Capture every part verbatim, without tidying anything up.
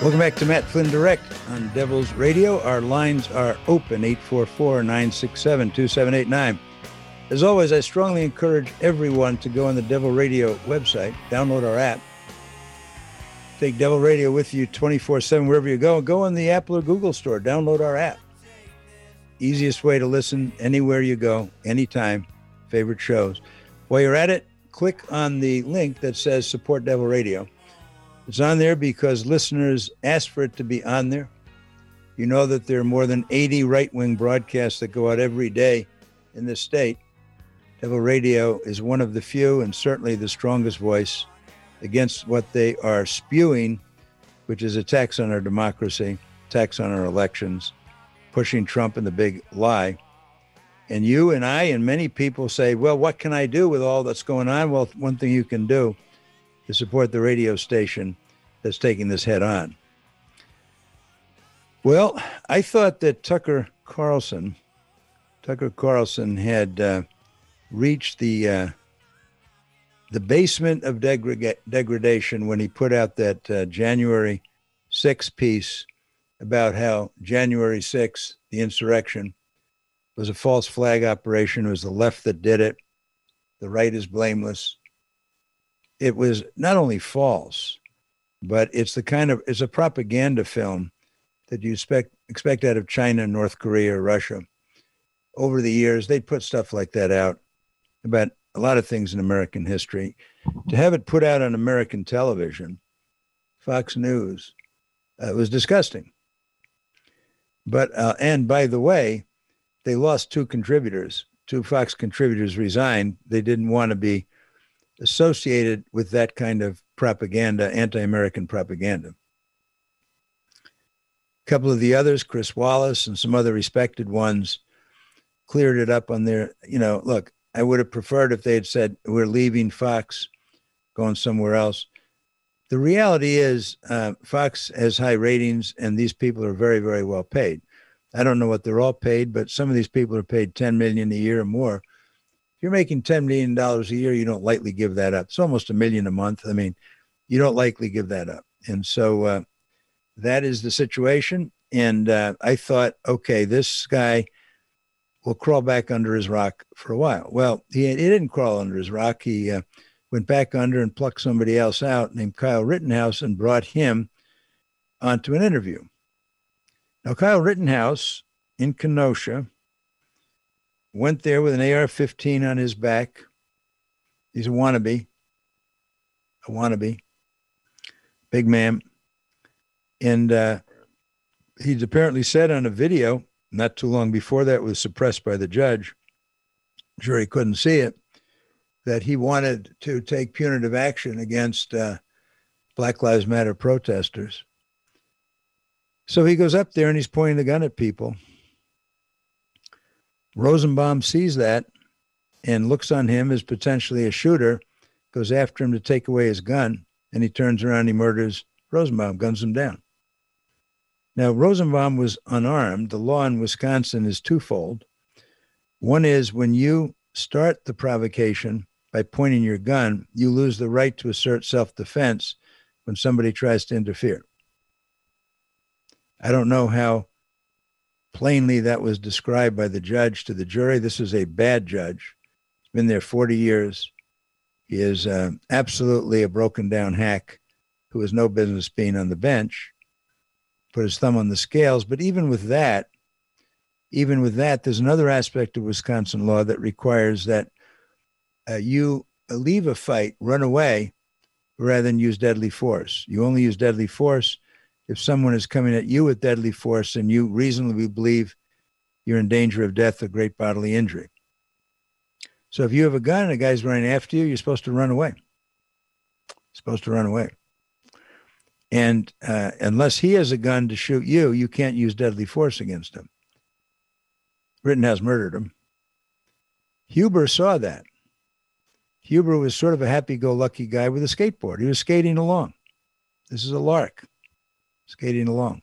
Welcome back to Matt Flynn Direct on Devils Radio. Our lines are open, eight four four, nine six seven, two seven eight nine. As always, I strongly encourage everyone to go on the Devil Radio website, download our app, take Devil Radio with you twenty-four seven wherever you go, and go on the Apple or Google store, download our app. Easiest way to listen anywhere you go, anytime, favorite shows. While you're at it, click on the link that says Support Devil Radio. It's on there because listeners asked for it to be on there. You know that there are more than eighty right-wing broadcasts that go out every day in this state. Devil Radio is one of the few and certainly the strongest voice against what they are spewing, which is attacks on our democracy, attacks on our elections, pushing Trump and the big lie. And you and I and many people say, well, what can I do with all that's going on? Well, one thing you can do to support the radio station that's taking this head on. Well, I thought that Tucker Carlson, Tucker Carlson had uh, reached the uh, the basement of degra- degradation when he put out that uh, January sixth piece about how January sixth, the insurrection, was a false flag operation. It was the left that did it. The right is blameless. It was not only false, but it's the kind of, it's a propaganda film that you expect, expect out of China, North Korea, or Russia. Over the years, they'd put stuff like that out about a lot of things in American history. To have it put out on American television, Fox News, uh, was disgusting. But, uh, and by the way, they lost two contributors. Two Fox contributors resigned. They didn't want to be associated with that kind of propaganda, anti-American propaganda. A couple of the others, Chris Wallace and some other respected ones, cleared it up on their, you know, look, I would have preferred if they had said, we're leaving Fox, going somewhere else. The reality is uh, Fox has high ratings and these people are very, very well paid. I don't know what they're all paid, but some of these people are paid ten million dollars a year or more. If you're making ten million dollars a year, you don't lightly give that up. It's almost a million a month. I mean, you don't likely give that up. And so uh, that is the situation. And uh, I thought, okay, this guy will crawl back under his rock for a while. Well, he, he didn't crawl under his rock. He uh, went back under and plucked somebody else out named Kyle Rittenhouse and brought him onto an interview. Now, Kyle Rittenhouse in Kenosha went there with an A R fifteen on his back. He's a wannabe, a wannabe, big man. And uh, he's apparently said on a video, not too long before that was suppressed by the judge, jury couldn't see it, that he wanted to take punitive action against uh, Black Lives Matter protesters. So he goes up there and he's pointing the gun at people. Rosenbaum sees that and looks on him as potentially a shooter, goes after him to take away his gun, and he turns around and he murders Rosenbaum, guns him down. Now, Rosenbaum was unarmed. The law in Wisconsin is twofold. One is when you start the provocation by pointing your gun, you lose the right to assert self-defense when somebody tries to interfere. I don't know how plainly that was described by the judge to the jury. This is a bad judge. He's been there forty years. He is uh, absolutely a broken down hack who has no business being on the bench, put his thumb on the scales. But even with that, even with that, there's another aspect of Wisconsin law that requires that uh, you leave a fight, run away, rather than use deadly force. You only use deadly force if someone is coming at you with deadly force and you reasonably believe you're in danger of death or great bodily injury. So if you have a gun and a guy's running after you, you're supposed to run away. Supposed to run away. And uh, unless he has a gun to shoot you, you can't use deadly force against him. Rittenhouse murdered him. Huber saw that. Huber was sort of a happy-go-lucky guy with a skateboard. He was skating along. This is a lark. Skating along.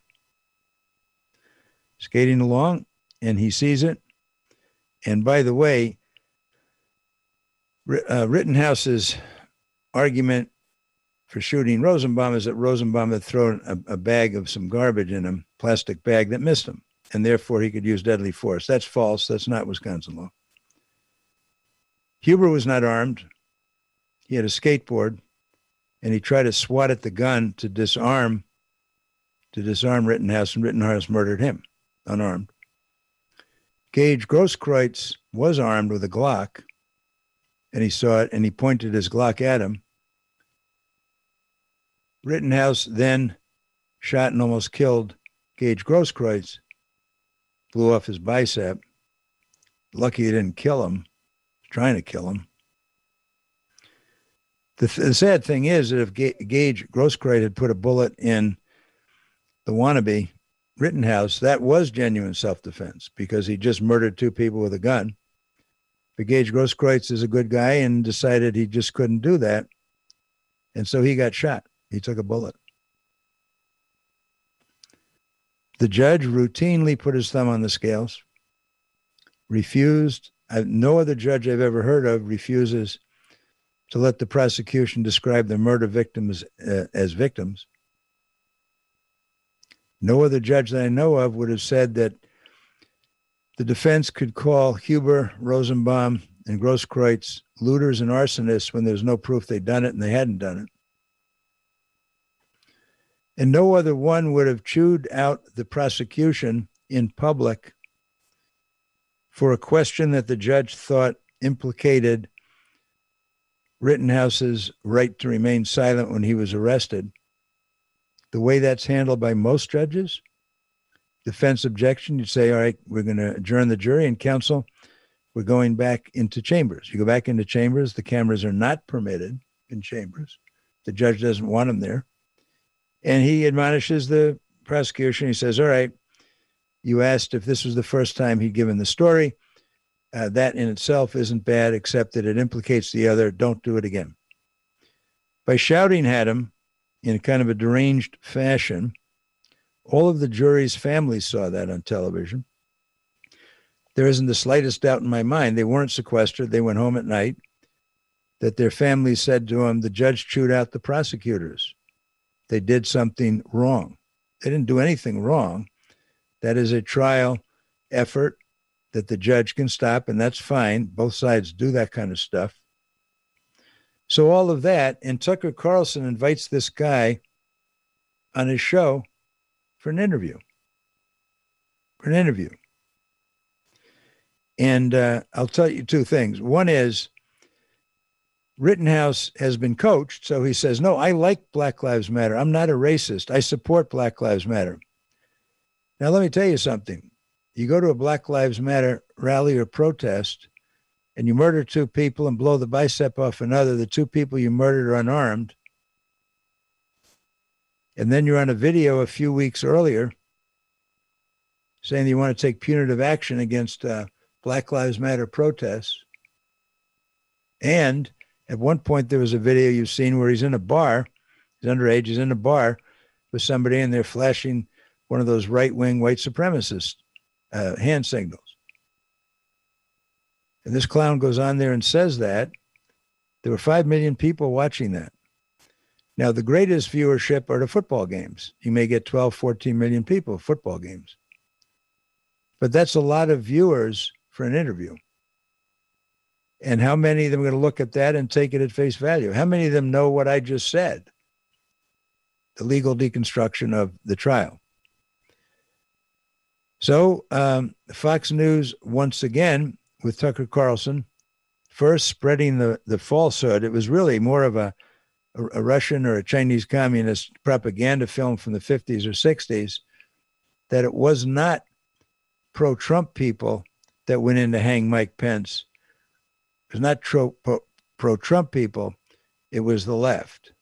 Skating along, and he sees it. And by the way, uh, Rittenhouse's argument for shooting Rosenbaum is that Rosenbaum had thrown a, a bag of some garbage in him, plastic bag that missed him, and therefore he could use deadly force. That's false. That's not Wisconsin law. Huber was not armed. He had a skateboard, and he tried to swat at the gun to disarm, to disarm Rittenhouse, and Rittenhouse murdered him, unarmed. Gage Grosskreutz was armed with a Glock, and he saw it, and he pointed his Glock at him. Rittenhouse then shot and almost killed Gage Grosskreutz, blew off his bicep. Lucky he didn't kill him, trying to kill him. The, th- the sad thing is that if Ga- Gage Grosskreutz had put a bullet in the wannabe Rittenhouse, that was genuine self-defense because he just murdered two people with a gun. But Gage Grosskreutz is a good guy and decided he just couldn't do that. And so he got shot. He took a bullet. The judge routinely put his thumb on the scales, refused. I, no other judge I've ever heard of refuses to let the prosecution describe the murder victims uh, as victims. No other judge that I know of would have said that the defense could call Huber, Rosenbaum, and Grosskreutz looters and arsonists when there's no proof they'd done it and they hadn't done it. And no other one would have chewed out the prosecution in public for a question that the judge thought implicated Rittenhouse's right to remain silent when he was arrested. The way that's handled by most judges, defense objection, you'd say, all right, we're going to adjourn the jury and counsel. We're going back into chambers. You go back into chambers. The cameras are not permitted in chambers. The judge doesn't want them there. And he admonishes the prosecution. He says, all right, you asked if this was the first time he'd given the story. Uh, that in itself isn't bad, except that it implicates the other. Don't do it again. By shouting at him in kind of a deranged fashion, all of the jury's families saw that on television. There isn't the slightest doubt in my mind. They weren't sequestered. They went home at night. That their families said to him, the judge chewed out the prosecutors. They did something wrong. They didn't do anything wrong. That is a trial effort that the judge can stop, and that's fine. Both sides do that kind of stuff. So all of that, and Tucker Carlson invites this guy on his show for an interview. For an interview. And uh, I'll tell you two things. One is, Rittenhouse has been coached, so he says, no, I like Black Lives Matter. I'm not a racist. I support Black Lives Matter. Now, let me tell you something. You go to a Black Lives Matter rally or protest, and you murder two people and blow the bicep off another, the two people you murdered are unarmed, and then you're on a video a few weeks earlier saying that you want to take punitive action against uh, Black Lives Matter protests, and at one point, there was a video you've seen where he's in a bar. He's underage. He's in a bar with somebody, and they're flashing one of those right-wing white supremacist uh, hand signals. And this clown goes on there and says that. There were five million people watching that. Now, the greatest viewership are the football games. You may get twelve, fourteen million people at football games. But that's a lot of viewers for an interview. And how many of them are going to look at that and take it at face value? How many of them know what I just said? The legal deconstruction of the trial. So um, Fox News, once again, with Tucker Carlson, first spreading the, the falsehood. It was really more of a, a, a Russian or a Chinese communist propaganda film from the fifties or sixties, that it was not pro-Trump people that went in to hang Mike Pence. It was not pro, pro, pro-Trump people. It was the left.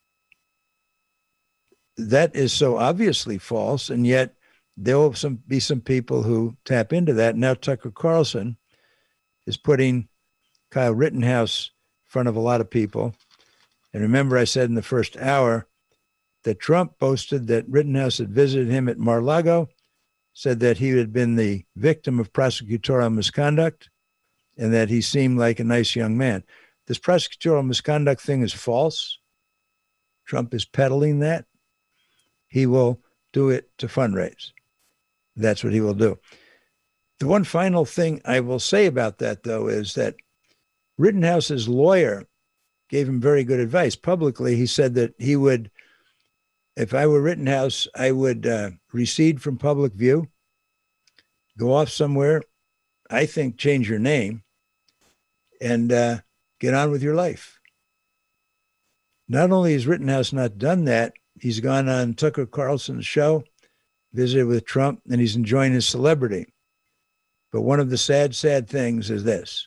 That is so obviously false, and yet there will some, be some people who tap into that. Now Tucker Carlson is putting Kyle Rittenhouse in front of a lot of people. And remember, I said in the first hour that Trump boasted that Rittenhouse had visited him at Mar-a-Lago, said that he had been the victim of prosecutorial misconduct, and that he seemed like a nice young man. This prosecutorial misconduct thing is false. Trump is peddling that, he will do it to fundraise. That's what he will do. The one final thing I will say about that, though, is that Rittenhouse's lawyer gave him very good advice. Publicly, he said that he would, if I were Rittenhouse, I would uh, recede from public view, go off somewhere, I think change your name, and uh, get on with your life. Not only has Rittenhouse not done that, he's gone on Tucker Carlson's show, visited with Trump, and he's enjoying his celebrity. But one of the sad, sad things is this.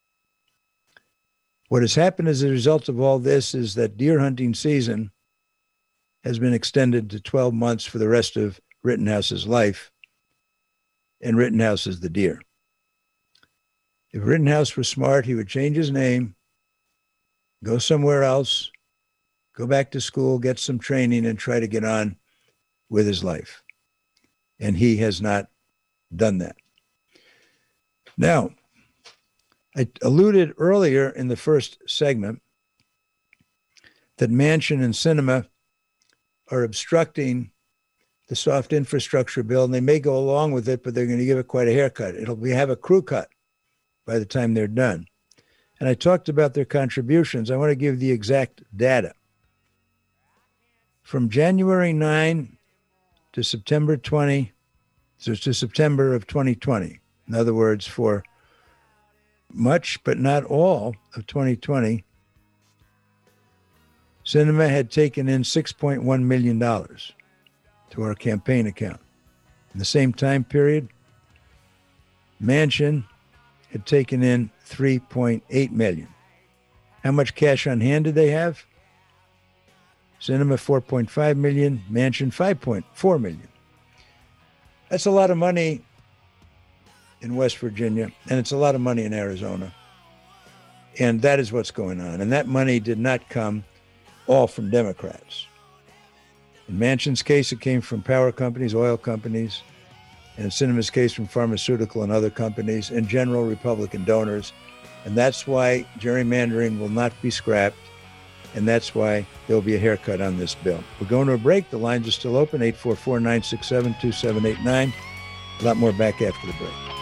What has happened as a result of all this is that deer hunting season has been extended to twelve months for the rest of Rittenhouse's life, and Rittenhouse is the deer. If Rittenhouse were smart, he would change his name, go somewhere else, go back to school, get some training, and try to get on with his life. And he has not done that. Now, I alluded earlier in the first segment that Manchin and Sinema are obstructing the soft infrastructure bill, and they may go along with it, but they're going to give it quite a haircut. It'll be have a crew cut by the time they're done. And I talked about their contributions. I want to give the exact data. From January ninth to September twentieth, so to September of twenty twenty, in other words, for much but not all of twenty twenty, Sinema had taken in six point one million dollars to our campaign account. In the same time period, Manchin had taken in three point eight million dollars. How much cash on hand did they have? Sinema four point five million dollars, Manchin five point four million dollars. That's a lot of money in West Virginia, and it's a lot of money in Arizona. And that is what's going on. And that money did not come all from Democrats. In Manchin's case, it came from power companies, oil companies, and in Sinema's case, from pharmaceutical and other companies, and general Republican donors. And that's why gerrymandering will not be scrapped, and that's why there'll be a haircut on this bill. We're going to a break. The lines are still open, eight four four, nine six seven, two seven eight nine. A lot more back after the break.